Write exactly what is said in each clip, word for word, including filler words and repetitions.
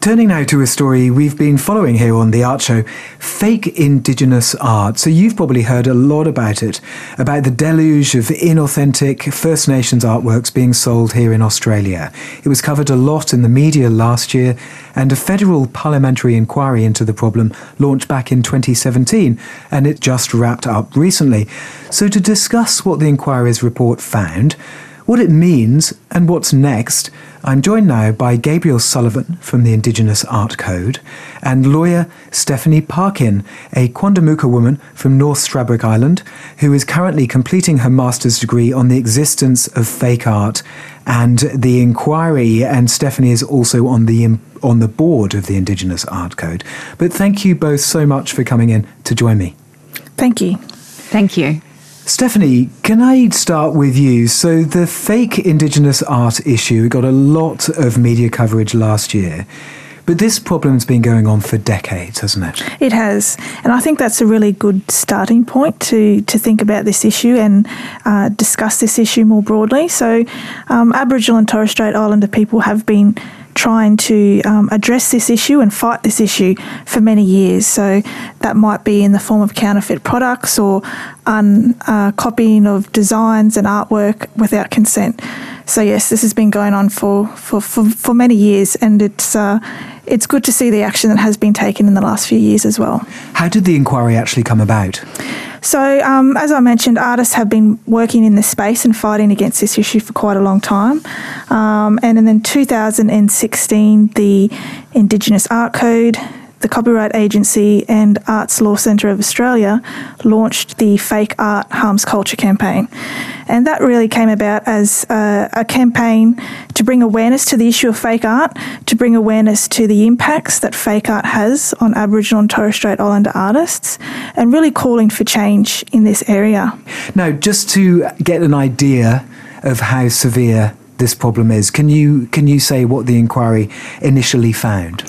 Turning now to a story we've been following here on The Art Show, fake Indigenous art. So you've probably heard a lot about it, about the deluge of inauthentic First Nations artworks being sold here in Australia. It was covered a lot in the media last year, and a federal parliamentary inquiry into the problem launched back in twenty seventeen, and it just wrapped up recently. So to discuss what the inquiry's report found, what it means and what's next, I'm joined now by Gabriel Sullivan from the Indigenous Art Code and lawyer Stephanie Parkin, a Quandamooka woman from North Stradbroke Island, who is currently completing her master's degree on the existence of fake art and the inquiry. And Stephanie is also on the on the board of the Indigenous Art Code. But thank you both so much for coming in to join me. Thank you. Thank you. Stephanie, can I start with you? So the fake Indigenous art issue got a lot of media coverage last year, but this problem's been going on for decades, hasn't it? It has, and I think that's a really good starting point to, to think about this issue and uh, discuss this issue more broadly. So um, Aboriginal and Torres Strait Islander people have been trying to um, address this issue and fight this issue for many years. So that might be in the form of counterfeit products or un, uh, copying of designs and artwork without consent. So yes, this has been going on for, for, for, for many years, and it's uh, it's good to see the action that has been taken in the last few years as well. How did the inquiry actually come about? So, um, as I mentioned, artists have been working in this space and fighting against this issue for quite a long time. Um, and in two thousand sixteen, the Indigenous Art Code, the Copyright Agency and Arts Law Centre of Australia launched the Fake Art Harms Culture campaign. And that really came about as a, a campaign to bring awareness to the issue of fake art, to bring awareness to the impacts that fake art has on Aboriginal and Torres Strait Islander artists, and really calling for change in this area. Now, just to get an idea of how severe this problem is, can you can you say what the inquiry initially found?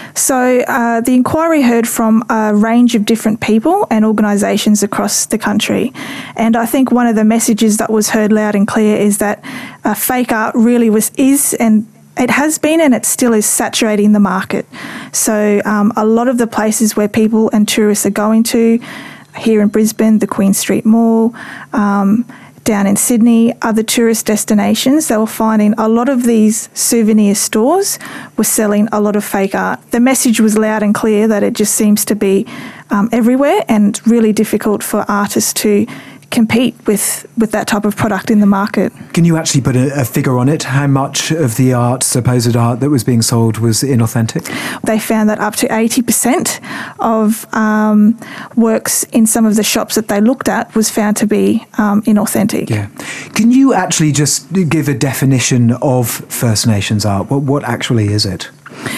So uh, the inquiry heard from a range of different people and organisations across the country. And I think one of the messages that was heard loud and clear is that uh, fake art really was is and it has been and it still is saturating the market. So um, a lot of the places where people and tourists are going to, here in Brisbane, the Queen Street Mall, um, down in Sydney, other tourist destinations, they were finding a lot of these souvenir stores were selling a lot of fake art. The message was loud and clear that it just seems to be um, everywhere and really difficult for artists to compete with, with that type of product in the market. Can you actually put a, a figure on it? How much of the art, supposed art, that was being sold was inauthentic? They found that up to eighty percent of um, works in some of the shops that they looked at was found to be um, inauthentic. Yeah. Can you actually just give a definition of First Nations art? What, what actually is it?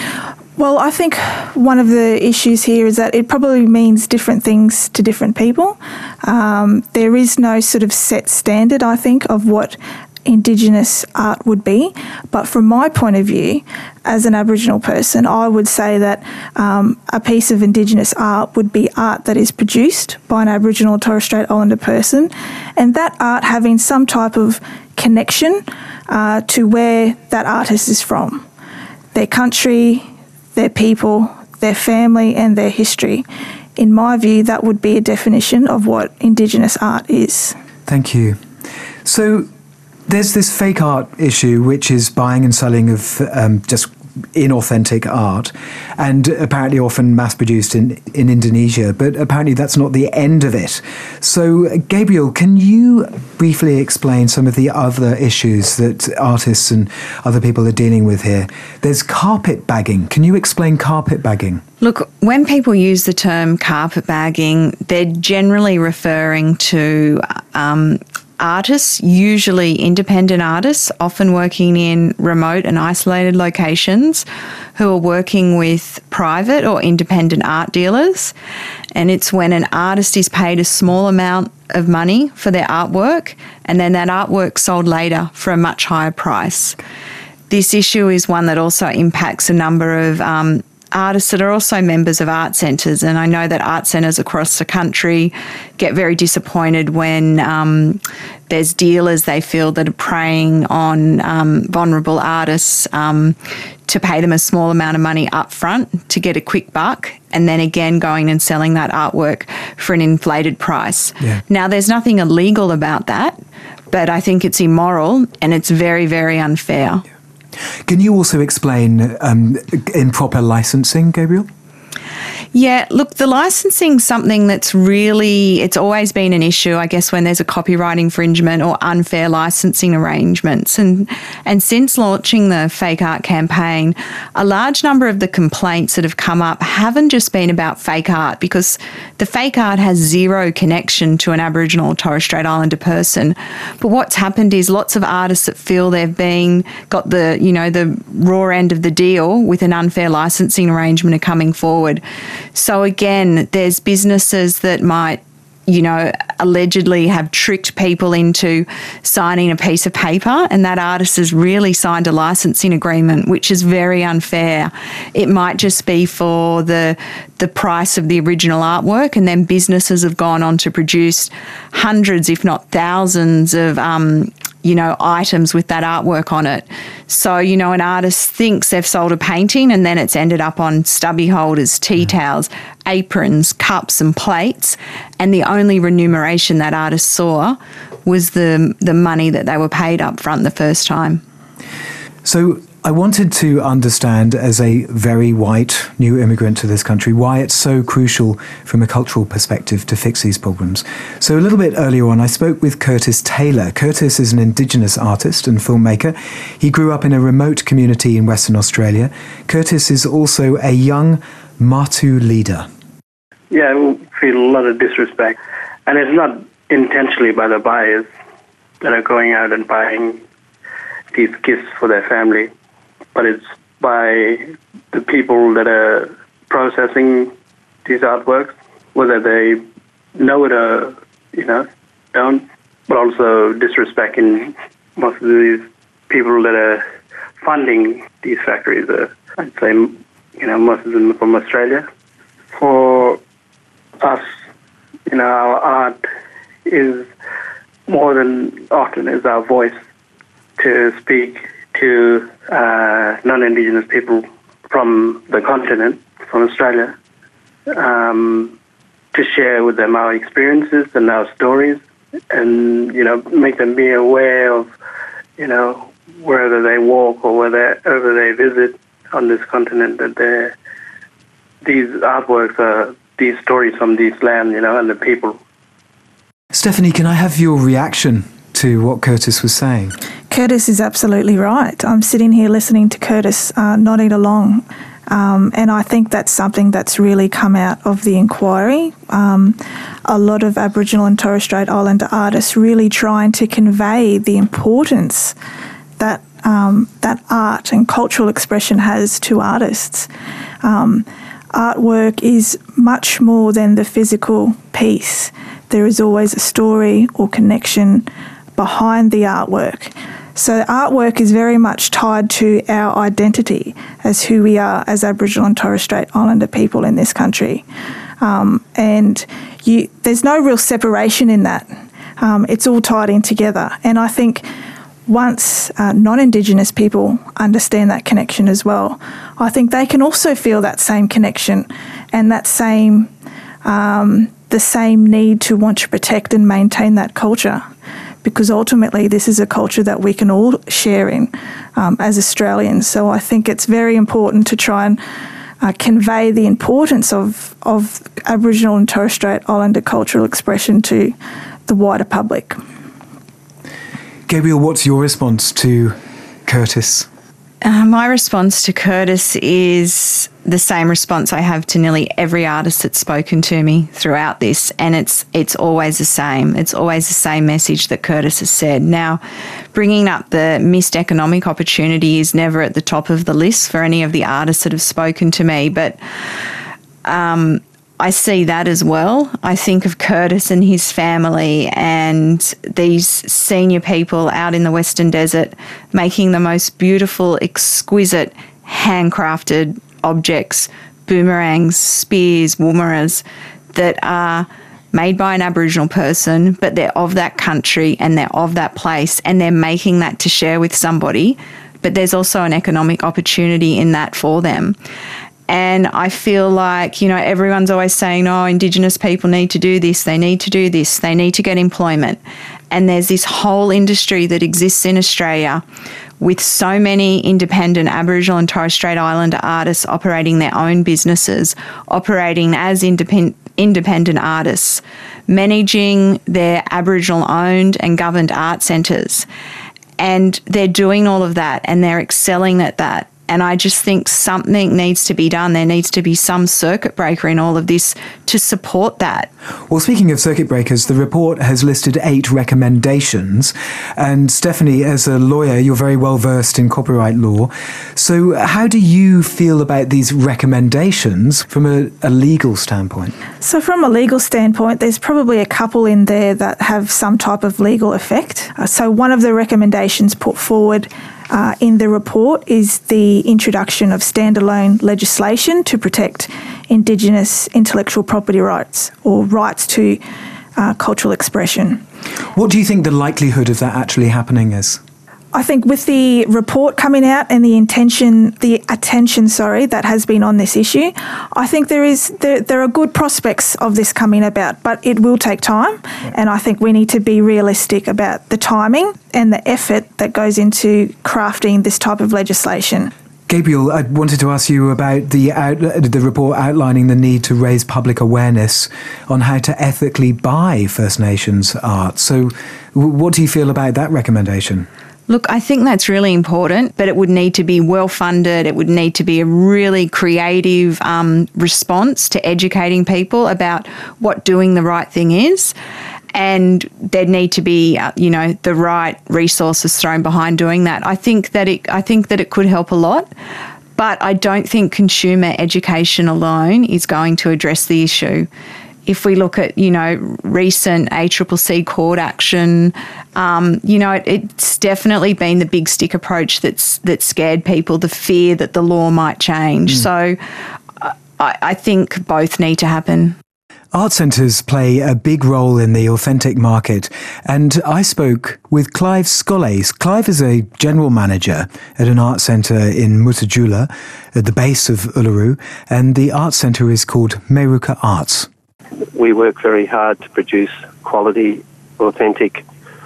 Well, I think one of the issues here is that it probably means different things to different people. Um, there is no sort of set standard, I think, of what Indigenous art would be. But from my point of view, as an Aboriginal person, I would say that um, a piece of Indigenous art would be art that is produced by an Aboriginal or Torres Strait Islander person, and that art having some type of connection uh, to where that artist is from, their country, their people, their family and their history. In my view, that would be a definition of what Indigenous art is. Thank you. So there's this fake art issue, which is buying and selling of um, just inauthentic art, and apparently often mass-produced in, in Indonesia, but apparently that's not the end of it. So, Gabriel, can you briefly explain some of the other issues that artists and other people are dealing with here? There's carpet bagging. Can you explain carpet bagging? Look, when people use the term carpet bagging, they're generally referring to um, artists, usually independent artists, often working in remote and isolated locations, who are working with private or independent art dealers. And it's when an artist is paid a small amount of money for their artwork, and then that artwork's sold later for a much higher price. This issue is one that also impacts a number of um, artists that are also members of art centres, and I know that art centres across the country get very disappointed when um, there's dealers they feel that are preying on um, vulnerable artists um, to pay them a small amount of money up front to get a quick buck, and then again going and selling that artwork for an inflated price. Yeah. Now, there's nothing illegal about that, but I think it's immoral and it's very, very unfair. Yeah. Can you also explain um, improper licensing, Gabriel? Yeah, look, the licensing is something that's really, it's always been an issue, I guess, when there's a copyright infringement or unfair licensing arrangements. And and since launching the Fake Art campaign, a large number of the complaints that have come up haven't just been about fake art, because the fake art has zero connection to an Aboriginal or Torres Strait Islander person. But what's happened is lots of artists that feel they've been, got the, you know, the raw end of the deal with an unfair licensing arrangement are coming forward. So again, there's businesses that might, you know, allegedly have tricked people into signing a piece of paper, and that artist has really signed a licensing agreement, which is very unfair. It might just be for the the price of the original artwork, and then businesses have gone on to produce hundreds, if not thousands, of um, you know, items with that artwork on it. So, you know, an artist thinks they've sold a painting, and then it's ended up on stubby holders, tea towels, aprons, cups and plates, and the only remuneration that artist saw was the the money that they were paid up front the first time. So I wanted to understand, as a very white new immigrant to this country, why it's so crucial from a cultural perspective to fix these problems. So a little bit earlier on, I spoke with Curtis Taylor. Curtis is an Indigenous artist and filmmaker. He grew up in a remote community in Western Australia. Curtis is also a young Matu leader. Yeah, I feel a lot of disrespect. And it's not intentionally by the buyers that are going out and buying these gifts for their family, but it's by the people that are processing these artworks, whether they know it or, you know, don't, but also disrespecting most of these people that are funding these factories. Uh, I'd say, you know, most of them from Australia. For us, you know, our art is more than often is our voice to speak to uh, non-Indigenous people from the continent, from Australia, um, to share with them our experiences and our stories, and, you know, make them be aware of, you know, wherever they walk or wherever they visit on this continent, that they're, these artworks are these stories from these lands, you know, and the people. Stephanie, can I have your reaction to what Curtis was saying? Curtis is absolutely right. I'm sitting here listening to Curtis uh, nodding along, um, and I think that's something that's really come out of the inquiry. Um, a lot of Aboriginal and Torres Strait Islander artists really trying to convey the importance that um, that art and cultural expression has to artists. Um, artwork is much more than the physical piece. There is always a story or connection behind the artwork. So artwork is very much tied to our identity as who we are as Aboriginal and Torres Strait Islander people in this country. Um, and you, there's no real separation in that. Um, it's all tied in together. And I think once uh, non-Indigenous people understand that connection as well, I think they can also feel that same connection and that same, um, the same need to want to protect and maintain that culture. Because ultimately this is a culture that we can all share in um, as Australians. So I think it's very important to try and uh, convey the importance of, of Aboriginal and Torres Strait Islander cultural expression to the wider public. Gabriel, what's your response to Curtis? Uh, my response to Curtis is the same response I have to nearly every artist that's spoken to me throughout this, and it's it's always the same. It's always the same message that Curtis has said. Now, bringing up the missed economic opportunity is never at the top of the list for any of the artists that have spoken to me, but um, I see that as well. I think of Curtis and his family and these senior people out in the Western Desert making the most beautiful, exquisite, handcrafted objects, boomerangs, spears, woomeras, that are made by an Aboriginal person, but they're of that country and they're of that place, and they're making that to share with somebody. But there's also an economic opportunity in that for them. And I feel like, you know, everyone's always saying, oh, Indigenous people need to do this, they need to do this, they need to get employment. And there's this whole industry that exists in Australia with so many independent Aboriginal and Torres Strait Islander artists operating their own businesses, operating as independent independent artists, managing their Aboriginal-owned and governed art centres. And they're doing all of that and they're excelling at that. And I just think something needs to be done. There needs to be some circuit breaker in all of this to support that. Well, speaking of circuit breakers, the report has listed eight recommendations. And Stephanie, as a lawyer, you're very well versed in copyright law. So how do you feel about these recommendations from a, a legal standpoint? So from a legal standpoint, there's probably a couple in there that have some type of legal effect. Uh, so one of the recommendations put forward Uh, in the report is the introduction of standalone legislation to protect Indigenous intellectual property rights or rights to uh, cultural expression. What do you think the likelihood of that actually happening is? I think with the report coming out and the intention, the attention, sorry, that has been on this issue, I think there is there, there are good prospects of this coming about, but it will take time. Yeah. And I think we need to be realistic about the timing and the effort that goes into crafting this type of legislation. Gabriel, I wanted to ask you about the out, the report outlining the need to raise public awareness on how to ethically buy First Nations art. So what do you feel about that recommendation? Look, I think that's really important, but it would need to be well funded. It would need to be a really creative um, response to educating people about what doing the right thing is. And there'd need to be, uh, you know, the right resources thrown behind doing that. I think that it, I think that it could help a lot, but I don't think consumer education alone is going to address the issue. If we look at, you know, recent A C C C court action, um, you know, it, it's definitely been the big stick approach that's that scared people, the fear that the law might change. Mm. So I, I think both need to happen. Art centres play a big role in the authentic market, and I spoke with Clive Scolles. Clive is a general manager at an art centre in Mutijula, at the base of Uluru, and the art centre is called Meruka Arts. We work very hard to produce quality, authentic,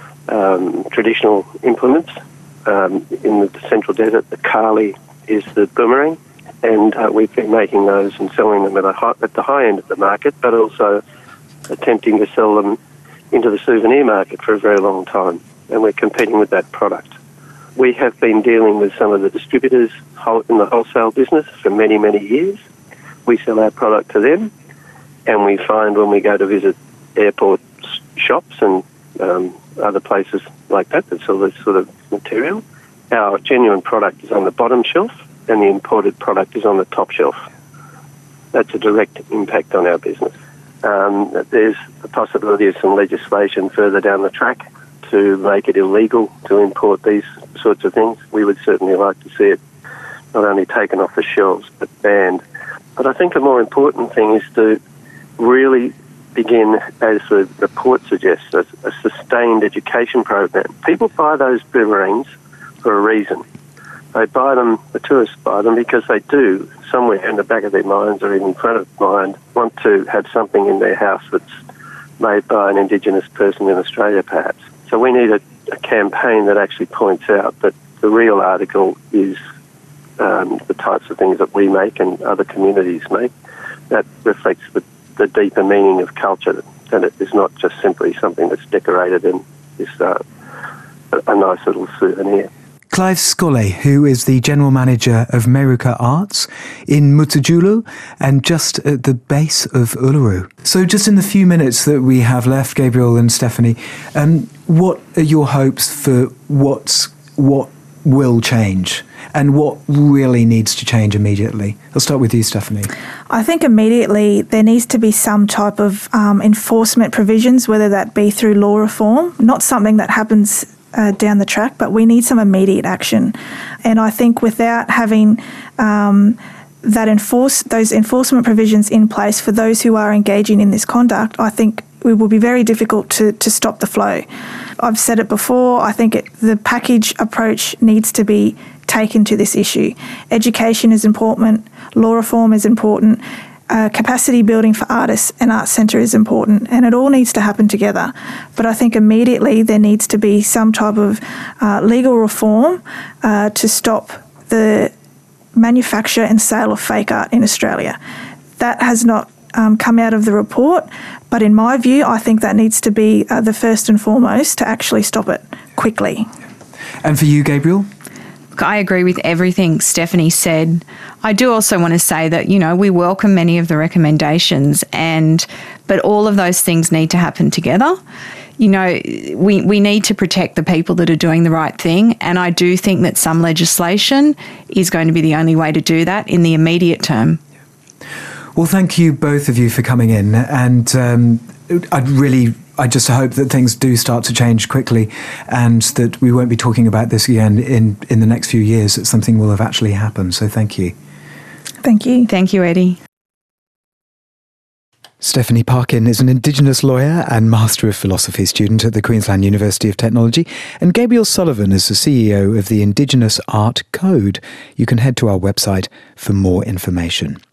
um, traditional implements. Um, in the Central Desert, the Kali is the boomerang, and uh, we've been making those and selling them at, a high, at the high end of the market, but also attempting to sell them into the souvenir market for a very long time, and we're competing with that product. We have been dealing with some of the distributors in the wholesale business for many, many years. We sell our product to them, and we find when we go to visit airport shops and um, other places like that that sell this sort of material, our genuine product is on the bottom shelf and the imported product is on the top shelf. That's a direct impact on our business. Um, there's a possibility of some legislation further down the track to make it illegal to import these sorts of things. We would certainly like to see it not only taken off the shelves but banned. But I think a more important thing is to really begin, as the report suggests, a, a sustained education program. People buy those boomerangs for a reason. They buy them, the tourists buy them because they do, somewhere in the back of their minds or even in front of mind, want to have something in their house that's made by an Indigenous person in Australia, perhaps. So we need a, a campaign that actually points out that the real article is um, the types of things that we make and other communities make. That reflects the the deeper meaning of culture, and it is not just simply something that's decorated in this uh, a nice little souvenir. Clive Scolles, who is the General Manager of Meruka Arts in Mutijulu and just at the base of Uluru. So just in the few minutes that we have left, Gabriel and Stephanie, um, what are your hopes for what's, what will change and what really needs to change immediately? I'll start with you, Stephanie. I think immediately there needs to be some type of um, enforcement provisions, whether that be through law reform, not something that happens uh, down the track, but we need some immediate action. And I think without having um, that enforce those enforcement provisions in place for those who are engaging in this conduct, I think it will be very difficult to, to stop the flow. I've said it before, I think it, the package approach needs to be taken to this issue. Education is important, law reform is important, uh, capacity building for artists and Arts Centre is important, and it all needs to happen together. But I think immediately there needs to be some type of uh, legal reform uh, to stop the manufacture and sale of fake art in Australia. That has not um, come out of the report, but in my view, I think that needs to be uh, the first and foremost to actually stop it quickly. And for you, Gabriel? I agree with everything Stephanie said. I do also want to say that, you know, we welcome many of the recommendations, and but all of those things need to happen together. You know, we, we need to protect the people that are doing the right thing, and I do think that some legislation is going to be the only way to do that in the immediate term. Well, thank you both of you for coming in, and um, I'd really, I just hope that things do start to change quickly, and that we won't be talking about this again in, in the next few years, that something will have actually happened. So thank you. Thank you. Thank you, Eddie. Stephanie Parkin is an Indigenous lawyer and Master of Philosophy student at the Queensland University of Technology, and Gabriel Sullivan is the C E O of the Indigenous Art Code. You can head to our website for more information.